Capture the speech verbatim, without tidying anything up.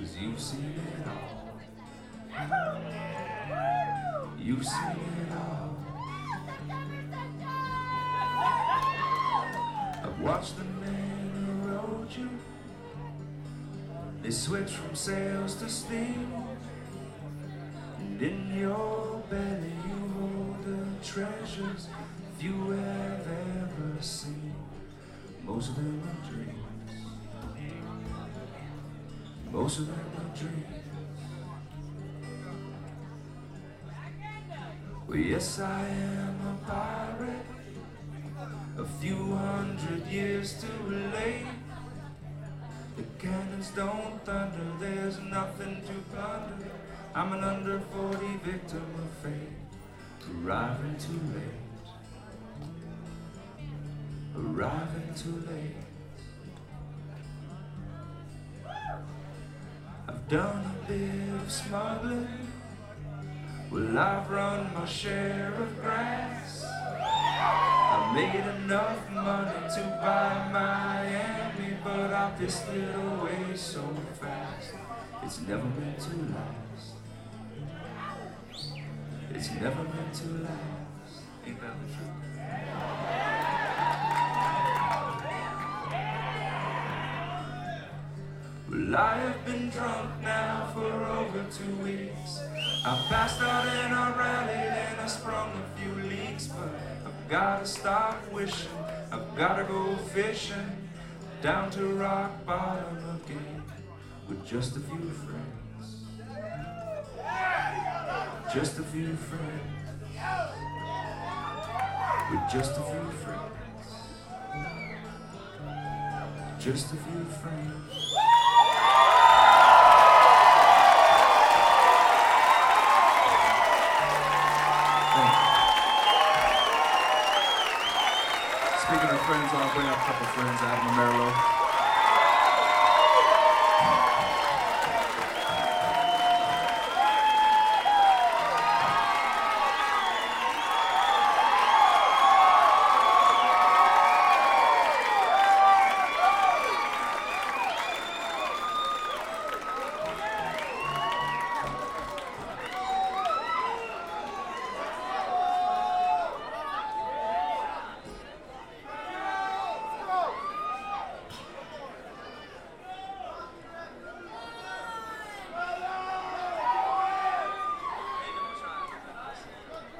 'cause you've seen it all. You've seen it all. I've watched the men who rode you. They switch from sails to steam, and in your belly you hold the treasures few have ever seen. Most of them are dreams. Most of them are dreams. Well, yes, I am a pirate, a few hundred years too late. The cannons don't thunder, there's nothing to plunder. I'm an under forty victim of fate, arriving too late, arriving too late. I've done a bit of smuggling, well, I've run my share of grass. I made enough money to buy Miami, but I pissed it away so fast. It's never meant to last. It's never meant to last. Ain't that the truth? Well, I have been drunk now for over two weeks. I passed out and I rallied and I sprung a few leaks, but I've gotta stop wishing. I've gotta go fishing down to rock bottom again with just a few friends. Just a few friends. With just a few friends. Just a few friends. Speaking of friends, I'll bring up a couple friends out.